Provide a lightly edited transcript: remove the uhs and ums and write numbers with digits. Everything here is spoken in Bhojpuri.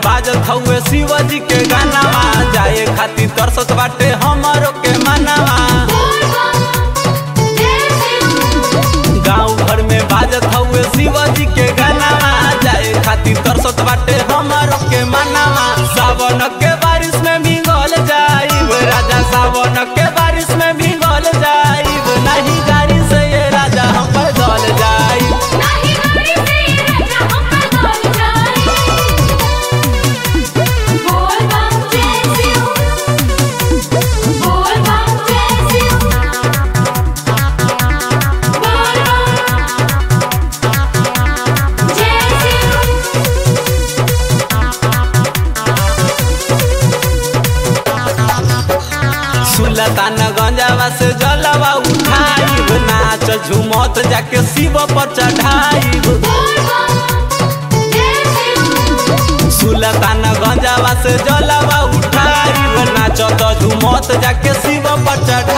बाजत हउए शिवजी के गानावा, जाए खातिर तरसत बाटे हमरो के मानावा। गाँव भर में बाजत हउए शिवजी के गानावा, जाए खातिर तरसत बाटे हमरो के मानावा। सावन के बारिश में भीगल जाइब राजा, सावन के बारिश में भीगल जाइब, नहीं गाड़ी से ये राजा हम पैदल जाइब। सुल्तान गंजावा से जलवा उठाइब, नाच झूमत जाके शिव पर चढ़ाइब। सुल्तान गंजावा से जलवा उठाइब, नाचत झूमत जाके शिव पर चढ़ाइब।